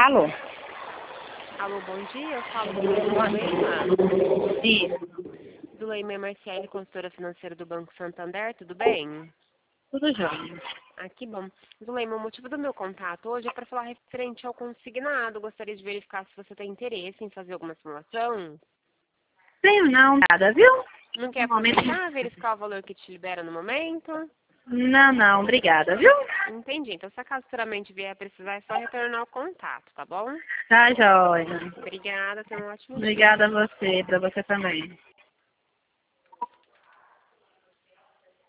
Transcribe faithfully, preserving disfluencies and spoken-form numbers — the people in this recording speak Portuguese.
Alô? Alô, bom dia. Eu falo com o Leima. Isso, Do Leima Marciele, consultora financeira do Banco Santander. Tudo bem? tudo jóia. Ah, que bom. Do Leima, o motivo do meu contato hoje é para falar referente ao consignado. Gostaria de verificar se você tem interesse em fazer alguma simulação. Tenho não, nada, viu? Não quer No momento, aproveitar, verificar o valor que te libera no momento? não, não, obrigada, viu? Entendi. Então, se acaso futuramente vier a precisar, é só retornar o contato, tá bom? Tá jóia. Obrigada. Tenha um ótimo dia. Obrigada a você, pra você também.